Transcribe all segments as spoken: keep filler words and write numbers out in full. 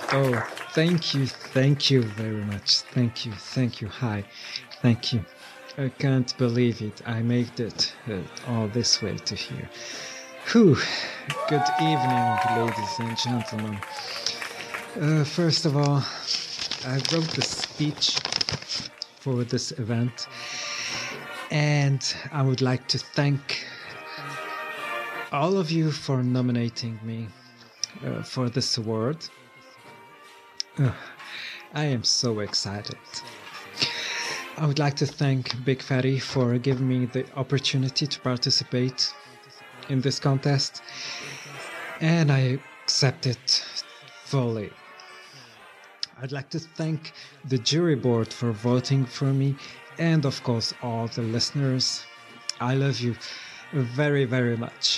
Oh, thank you, thank you very much. Thank you, thank you. Hi, thank you. I can't believe it. I made it uh, all this way to here. Whew. Good evening, ladies and gentlemen. Uh, first of all, I wrote the speech for this event, and I would like to thank all of you for nominating me uh, for this award. Uh, I am so excited. I would like to thank Big Fatty for giving me the opportunity to participate in this contest, and I accept it fully. I'd like to thank the jury board for voting for me, and of course all the listeners. I love you very, very much.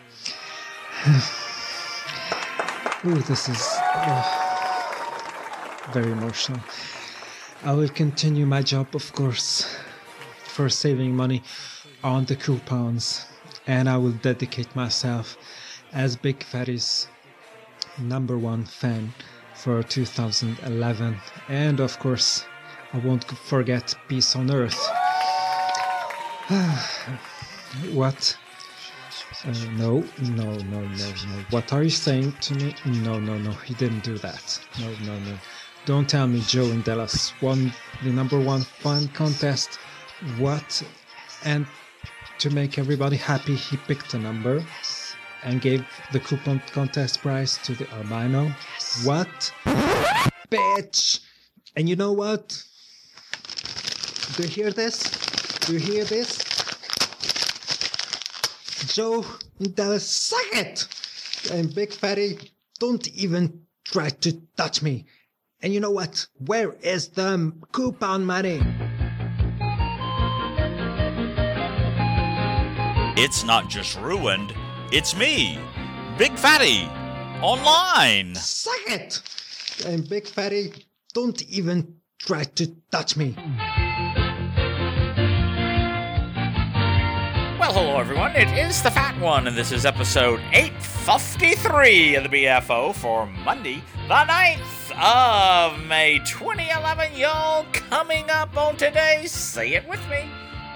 Ooh, this is uh, very emotional. I will continue my job, of course, for saving money on the coupons, and I will dedicate myself as Big Fatty's number one fan for two thousand eleven, and of course I won't forget Peace on Earth. What? Uh, no, no, no, no, no. What are you saying to me? No, no, no, he didn't do that. No, no, no. Don't tell me Joe and Dallas won the number one fun contest. What? And to make everybody happy, he picked a number and gave the coupon contest prize to the albino. What? Bitch! And you know what? Do you hear this? Do you hear this? Joe and Dallas, suck it! And Big Fatty, don't even try to touch me. And you know what? Where is the coupon money? It's not just ruined, it's me, Big Fatty, online. Suck it! And Big Fatty, don't even try to touch me. Well, hello everyone, it is the Fat One, and this is episode eight fifty-three of the B F O for Monday, the ninth of May twenty eleven. Y'all, coming up on today's Say It With Me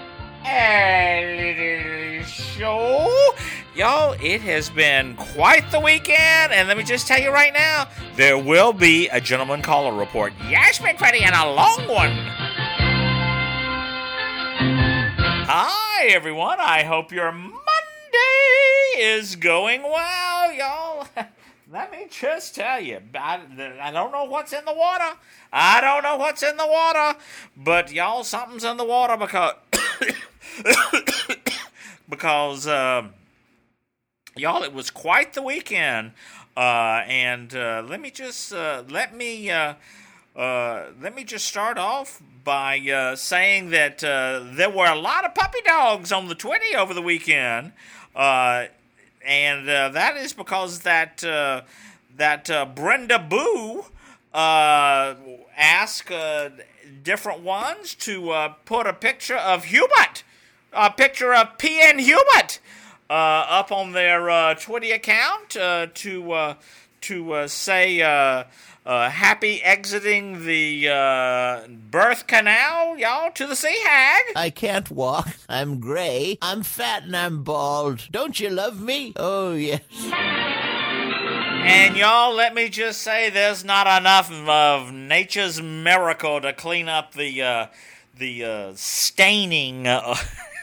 a little show. Y'all, it has been quite the weekend, and let me just tell you right now, there will be a gentleman caller report. Yes, Big Fatty, and a long one. Hi, everyone. I hope your Monday is going well, y'all. Let me just tell you, I, I don't know what's in the water. I don't know what's in the water, but y'all, something's in the water because... because, uh, y'all, it was quite the weekend, uh, and uh, let me just, uh, let me, uh, uh, let me just start off by uh, saying that uh, there were a lot of puppy dogs on the twenty over the weekend, uh, and uh, that is because that uh, that uh, Brenda Boo uh, asked uh, different ones to uh, put a picture of Hubert, a picture of P N Hubert, uh, up on their uh, Twitter account uh, to uh, to uh, say. Uh, Uh, happy exiting the uh, birth canal, y'all, to the sea hag. I can't walk. I'm gray. I'm fat and I'm bald. Don't you love me? Oh, yes. And y'all, let me just say there's not enough of nature's miracle to clean up the uh, the uh, staining uh,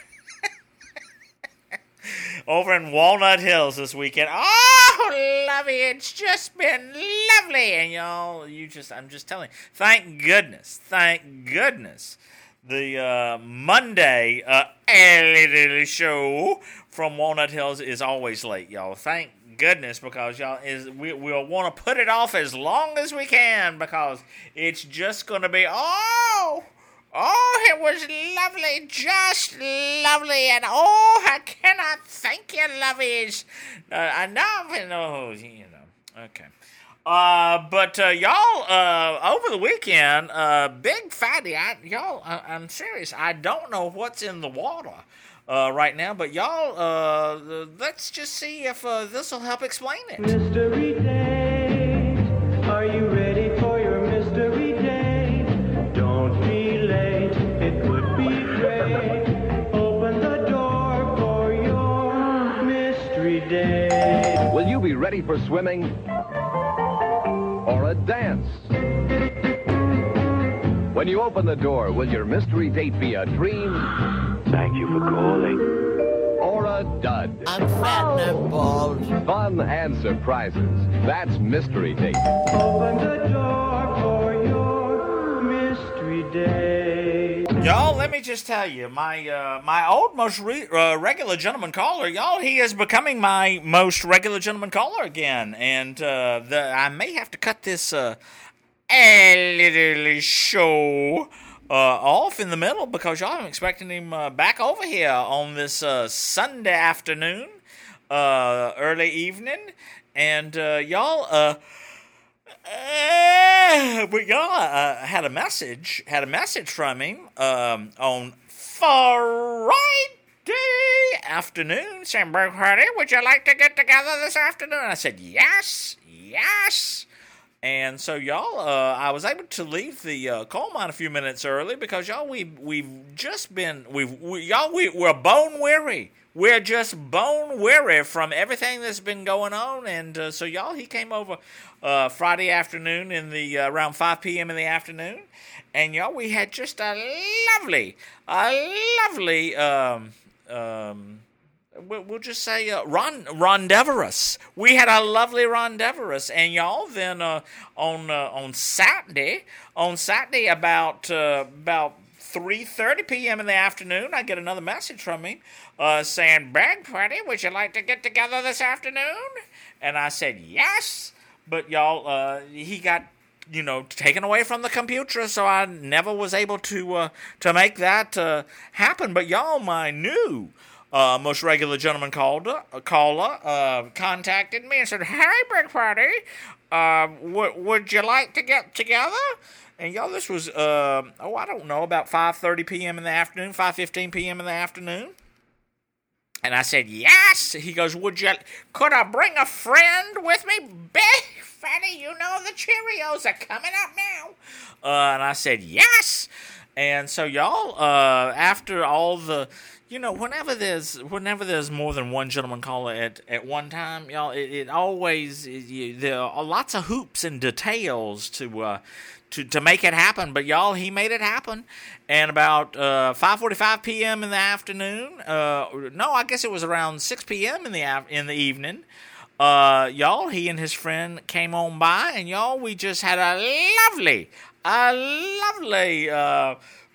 over in Walnut Hills this weekend. Oh, lovey, it's just been lovely. And y'all, you just, I'm just telling you, thank goodness, thank goodness, the uh, Monday uh, show from Walnut Hills is always late, y'all. Thank goodness, because y'all is we we'll want to put it off as long as we can, because it's just going to be, oh, Oh, it was lovely, just lovely, and oh, I cannot thank you, lovies, uh, enough, and oh, you know, okay. Uh, but, uh, y'all, uh, over the weekend, uh, Big Fatty, I, y'all, I, I'm serious, I don't know what's in the water, uh, right now, but y'all, uh, let's just see if, uh, this will help explain it. Mystery date, are you ready? ready for swimming or a dance? When you open the door, will your mystery date be a dream? Thank you for calling. Or a dud? I'm fat and I'm bald. Fun and surprises. That's Mystery Date. Open the door for your mystery day. Y'all, let me just tell you, my uh, my old most re- uh, regular gentleman caller, y'all, he is becoming my most regular gentleman caller again, and uh, the I may have to cut this uh, a little show uh, off in the middle because y'all, I'm expecting him uh, back over here on this uh, Sunday afternoon, uh, early evening, and uh, y'all, uh, uh, but y'all uh, had a message, had a message from him um, on Friday afternoon, saying, "Brooke Hardy, would you like to get together this afternoon?" I said, "Yes, yes." And so, y'all, uh, I was able to leave the uh, coal mine a few minutes early because, y'all, we we've just been we've we, y'all we we're bone weary. We're just bone weary from everything that's been going on, and uh, so, y'all, he came over uh, Friday afternoon in the uh, around five p.m. in the afternoon, and y'all, we had just a lovely, a lovely. Um, um, We'll just say uh, ron- rondeverous. We had a lovely rondeverous, and y'all. Then uh, on uh, on Saturday, on Saturday about uh, about three thirty p.m. in the afternoon, I get another message from him uh, saying, "Brad Party, would you like to get together this afternoon?" And I said yes, but y'all, uh, he got, you know, taken away from the computer, so I never was able to uh, to make that uh, happen. But y'all, my new Uh, most regular gentleman called, uh, caller uh, contacted me and said, "Hey, Big Party, uh, w- would you like to get together?" And y'all, this was, uh, oh, I don't know, about five thirty p.m. in the afternoon, five fifteen p.m. in the afternoon. And I said, yes. He goes, "Would you, could I bring a friend with me?" Big Fatty, you know the Cheerios are coming up now. Uh, and I said, yes. And so, y'all, uh, after all the... You know, whenever there's whenever there's more than one gentleman caller at, at one time, y'all, it, it always it, you, there are lots of hoops and details to uh, to to make it happen. But y'all, he made it happen. And about uh, five forty-five p.m. in the afternoon, uh, no, I guess it was around six p.m. in the af- in the evening. Uh, y'all, he and his friend came on by, and y'all, we just had a lovely, a lovely. Uh,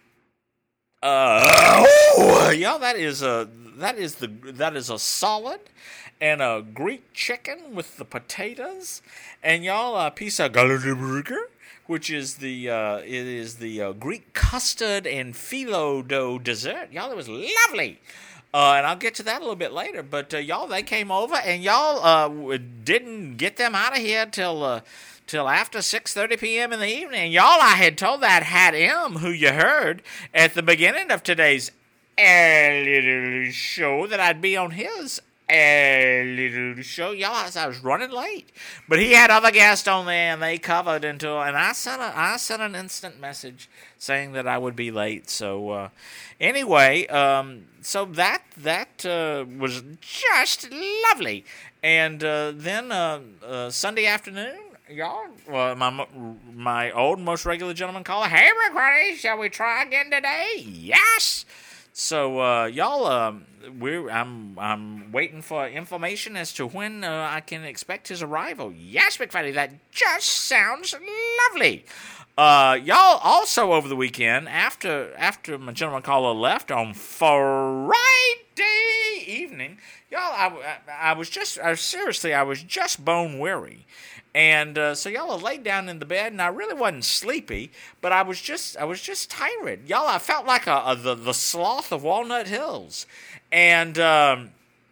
Uh, oh, y'all, that is a that is the that is a solid, and a Greek chicken with the potatoes, and y'all, a piece of galadaburger, which is the uh, it is the uh, Greek custard and phyllo dough dessert. Y'all, it was lovely. Uh, and I'll get to that a little bit later. But uh, y'all, they came over, and y'all uh, didn't get them out of here till. Uh, Till after six thirty p.m. in the evening. Y'all, I had told that Hat M, who you heard at the beginning of today's a little show, that I'd be on his a little show. Y'all, I was running late. But he had other guests on there, and they covered until... And I sent, a, I sent an instant message saying that I would be late. So, uh, anyway, um, so that, that uh, was just lovely. And uh, then uh, uh, Sunday afternoon, y'all, well, my my old most regular gentleman caller, "Hey, everybody, shall we try again today?" Yes. So, uh, y'all, um, we're I'm I'm waiting for information as to when uh, I can expect his arrival. Yes, McFaddy, that just sounds lovely. Uh, y'all, also over the weekend, after after my gentleman caller left on Friday evening, y'all, I, I, I was just I, seriously, I was just bone weary. And uh, so y'all, I laid down in the bed, and I really wasn't sleepy, but I was just, I was just tired. Y'all, I felt like a, a the the sloth of Walnut Hills, and um,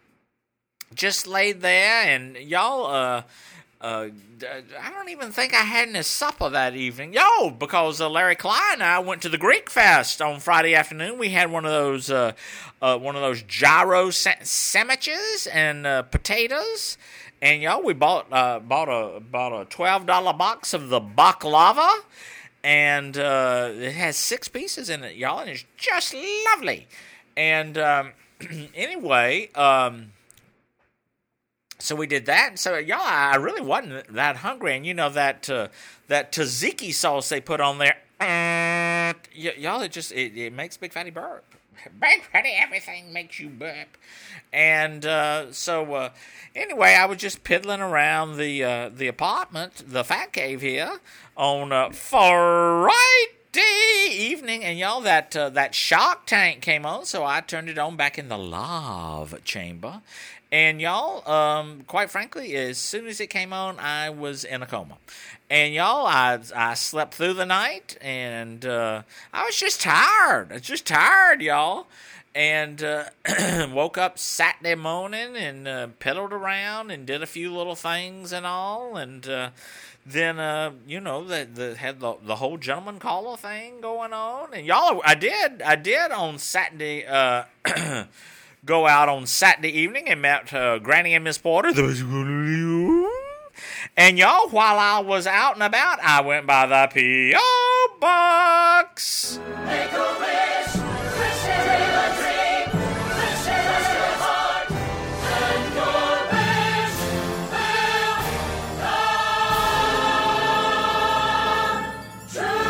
just laid there. And y'all, uh, uh, I don't even think I had any supper that evening, yo, because uh, Larry Clyde and I went to the Greek Fest on Friday afternoon. We had one of those, uh, uh, one of those gyro sa- sandwiches and uh, potatoes. And y'all, we bought uh, bought a bought a twelve dollar box of the baklava, and uh, it has six pieces in it, y'all, and it's just lovely. And um, anyway, um, So we did that. So y'all, I really wasn't that hungry, and you know that uh, that tzatziki sauce they put on there, uh, y- y'all, it just it, it makes Big Fatty burp. Big Fatty, everything makes you burp. And uh, so uh, anyway, I was just piddling around the uh, the apartment, the Fat Cave here, on uh, Friday evening, and y'all, that uh, that Shark Tank came on, so I turned it on back in the lava chamber. And y'all, um, quite frankly, as soon as it came on, I was in a coma. And y'all, I I slept through the night, and uh, I was just tired. I was just tired, y'all. And uh, woke up Saturday morning and uh, pedaled around and did a few little things and all. And uh, then, uh, you know, the, the had the, the whole gentleman caller thing going on. And y'all, I did, I did on Saturday. Uh, Go out on Saturday evening and met uh, Granny and Miss Porter. And y'all, while I was out and about, I went by the P O Box. Make a wish, wish it in a dream, wish it in your heart, and your wish will come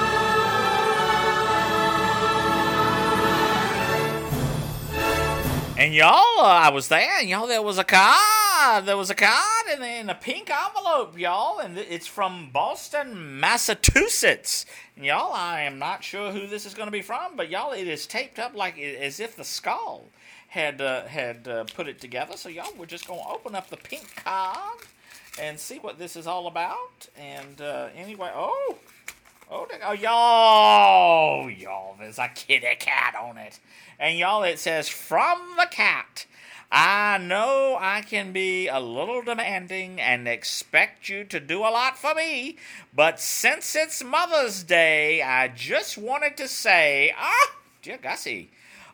true. And y'all, uh, I was there, and y'all, there was a card. There was a card in, in a pink envelope, y'all, and it's from Boston, Massachusetts. And y'all, I am not sure who this is going to be from, but y'all, it is taped up like as if the skull had uh, had uh, put it together. So y'all, we're just going to open up the pink card and see what this is all about. And uh, anyway, oh, oh, oh, y'all, y'all, there's a kitty cat on it. And y'all, it says, from the cat, I know I can be a little demanding and expect you to do a lot for me, but since it's Mother's Day, I just wanted to say, ah, dear Gussie,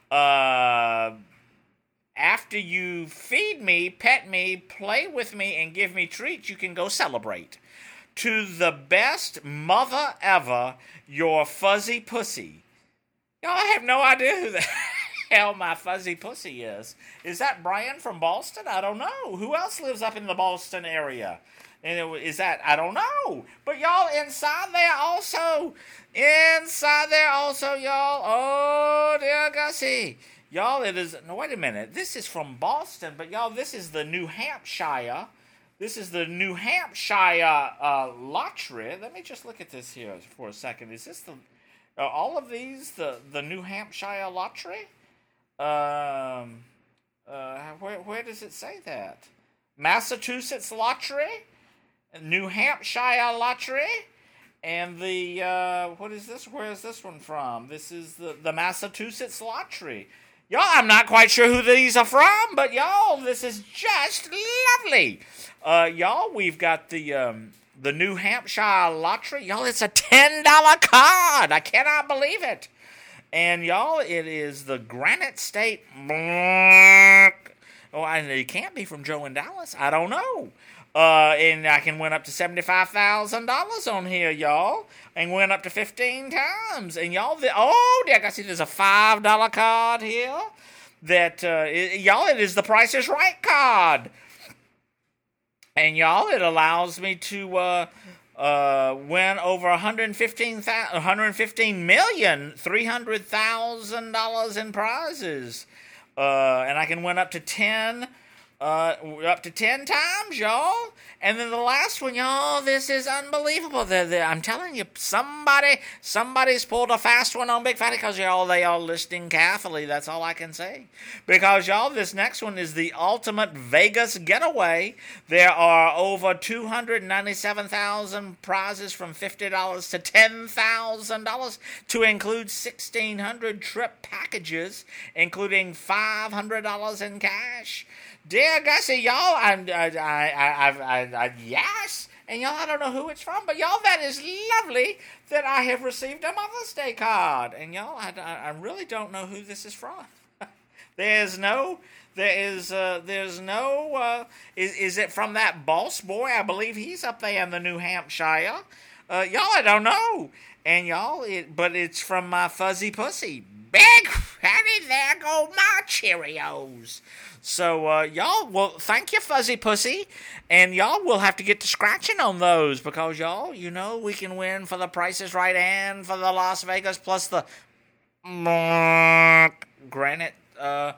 uh, after you feed me, pet me, play with me, and give me treats, you can go celebrate. To the best mother ever, your fuzzy pussy. Y'all, I have no idea who the hell my fuzzy pussy is. Is that Brian from Boston? I don't know. Who else lives up in the Boston area? And it, is that, I don't know. But y'all, inside there also, inside there also, y'all, oh, dear Gussie. Y'all, it is, no, wait a minute. This is from Boston, but y'all, this is the New Hampshire. This is the New Hampshire uh, lottery. Let me just look at this here for a second. Is this the... Are all of these the, the New Hampshire lottery? Um, uh, where where does it say that? Massachusetts lottery, New Hampshire lottery, and the uh, what is this? Where is this one from? This is the the Massachusetts lottery. Y'all, I'm not quite sure who these are from, but y'all, this is just lovely. Uh, y'all, we've got the um. The New Hampshire lottery, y'all, it's a ten dollar card. I cannot believe it. And, y'all, it is the Granite State. Oh, and it can't be from Joe in Dallas. I don't know. Uh, and I can win up to seventy-five thousand dollars on here, y'all. And win up to fifteen times. And, y'all, the, oh, I can see there's a five dollar card here. That, uh, it, y'all, it is the Price is Right card. And y'all, it allows me to uh, uh, win over one hundred fifteen million three hundred thousand dollars in prizes, uh, and I can win up to ten, uh, up to ten times, y'all. And then the last one, y'all, this is unbelievable. The, the, I'm telling you, somebody, somebody's pulled a fast one on Big Fatty, because y'all, they are listening carefully. That's all I can say. Because, y'all, this next one is the ultimate Vegas getaway. There are over two hundred ninety-seven thousand prizes from fifty dollars to ten thousand dollars, to include sixteen hundred trip packages, including five hundred dollars in cash. Dear Gussie, y'all, I'm, I, I, I, I, I, yes, and y'all, I don't know who it's from, but y'all, that is lovely that I have received a Mother's Day card, and y'all, I, I really don't know who this is from. There's no, there is, uh, there's no, uh, is, is it from that boss boy? I believe he's up there in the New Hampshire. Uh, y'all, I don't know. And y'all, it, but it's from my fuzzy pussy. Big Fatty, there go my Cheerios. So, uh, y'all, well, thank you, fuzzy pussy. And y'all will have to get to scratching on those because, y'all, you know, we can win for the Price is Right and for the Las Vegas plus the Granite, uh,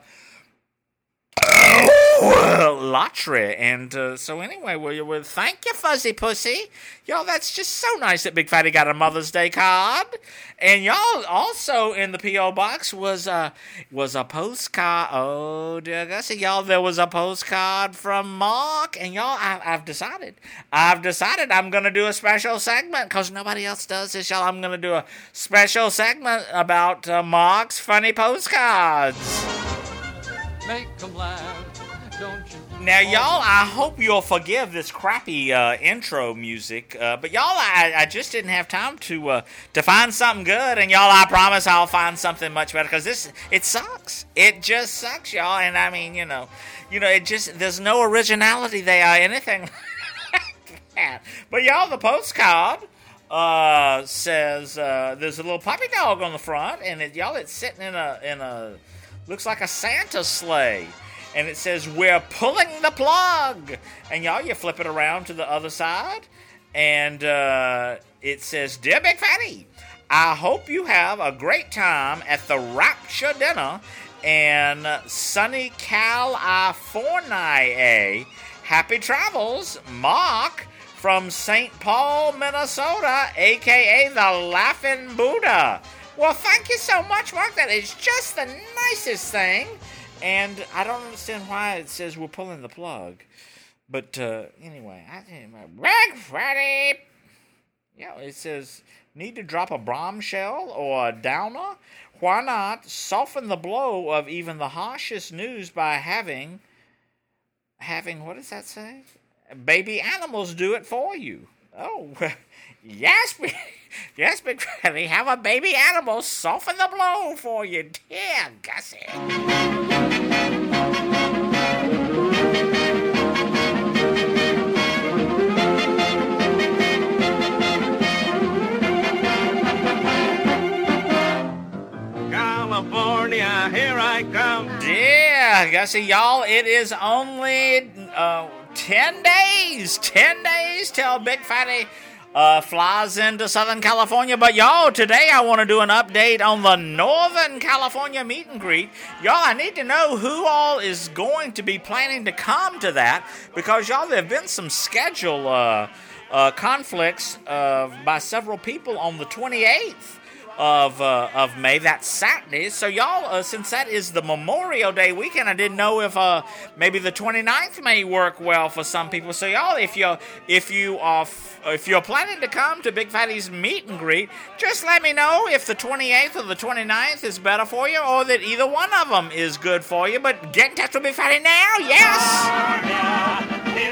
lottery. And uh, so anyway, well, well, thank you, fuzzy pussy. Y'all, that's just so nice that Big Fatty got a Mother's Day card. And y'all, also in the P O box was a was a postcard. Oh dear Gussie, y'all, there was a postcard from Mark. And y'all, I, I've decided, I've decided I'm gonna do a special segment because nobody else does this, y'all. I'm gonna do a special segment about uh, Mark's funny postcards. Make 'em laugh, don't you? Now, y'all, I hope you'll forgive this crappy uh, intro music, uh, but y'all, I, I just didn't have time to uh, to find something good, and y'all, I promise I'll find something much better, because this, it sucks. It just sucks, y'all, and I mean, you know, you know, it just, there's no originality there, anything like that. But y'all, the postcard uh, says, uh, there's a little puppy dog on the front, and it, y'all, it's sitting in a, in a, looks like a Santa sleigh. And it says, we're pulling the plug. And y'all, you flip it around to the other side. And uh, it says, Dear Big Fatty, I hope you have a great time at the Rapture Dinner in sunny California. Happy travels, Mark from Saint Paul, Minnesota, a k a the Laughing Buddha. Well, thank you so much, Mark. That is just the nicest thing. And I don't understand why it says we're pulling the plug. But uh, anyway, I think Big Fatty. Yeah, it says need to drop a bombshell or a downer. Why not soften the blow of even the harshest news by having having what does that say? Baby animals do it for you. Oh, yes, yes, Big Fatty. Have a baby animal soften the blow for you, dear Gussie. California, here I come. Yeah, Gussie, y'all, it is only uh, ten days, ten days till Big Fatty uh, flies into Southern California. But y'all, today I want to do an update on the Northern California meet and greet. Y'all, I need to know who all is going to be planning to come to that, because y'all, there have been some schedule uh, uh, conflicts uh, by several people on the twenty-eighth. Of uh, of May, that's Saturday. So y'all, uh, since that is the Memorial Day weekend, I didn't know if uh, maybe the twenty-ninth may work well for some people. So y'all, if you if you are f- if you're planning to come to Big Fatty's meet and greet, just let me know if the twenty-eighth or the twenty-ninth is better for you, or that either one of them is good for you. But get in touch with Big Fatty now, yes.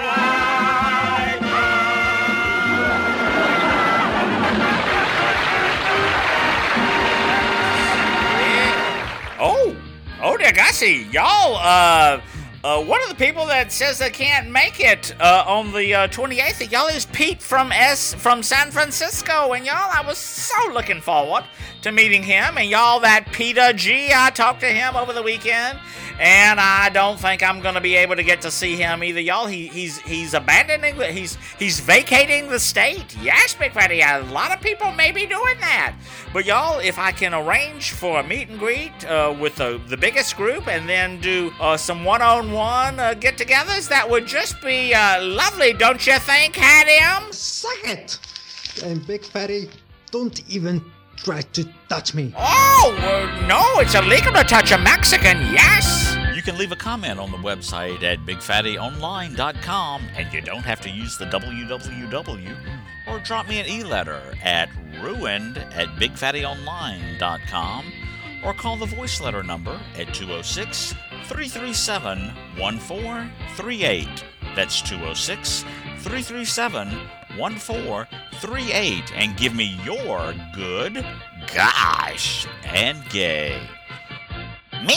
Oh, oh dear Gussie, y'all, uh, uh, one of the people that says they can't make it, uh, on the, uh, twenty-eighth, y'all, is Pete from S, from San Francisco, and y'all, I was so looking forward to meeting him, and y'all, that Peter G, I talked to him over the weekend, and I don't think I'm gonna be able to get to see him either, y'all. He, he's, he's abandoning, the, he's, he's vacating the state. Yes, Big Fatty, a lot of people may be doing that. But y'all, if I can arrange for a meet and greet uh, with the, the biggest group and then do uh, some one-on-one uh, get-togethers, that would just be uh, lovely, don't you think, Hadim? Suck it! And Big Fatty, don't even try to touch me. Oh, uh, no, it's illegal to touch a Mexican, yes! You can leave a comment on the website at big fatty online dot com, and you don't have to use the w w w, or drop me an e-letter at ruined at big fatty online dot com, or call the voice letter number at two oh six, three three seven, one four three eight. That's two oh six, three three seven, one four three eight, and give me your good, gosh, and gay. Me!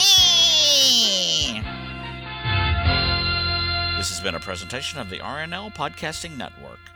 This has been a presentation of the R N L Podcasting Network.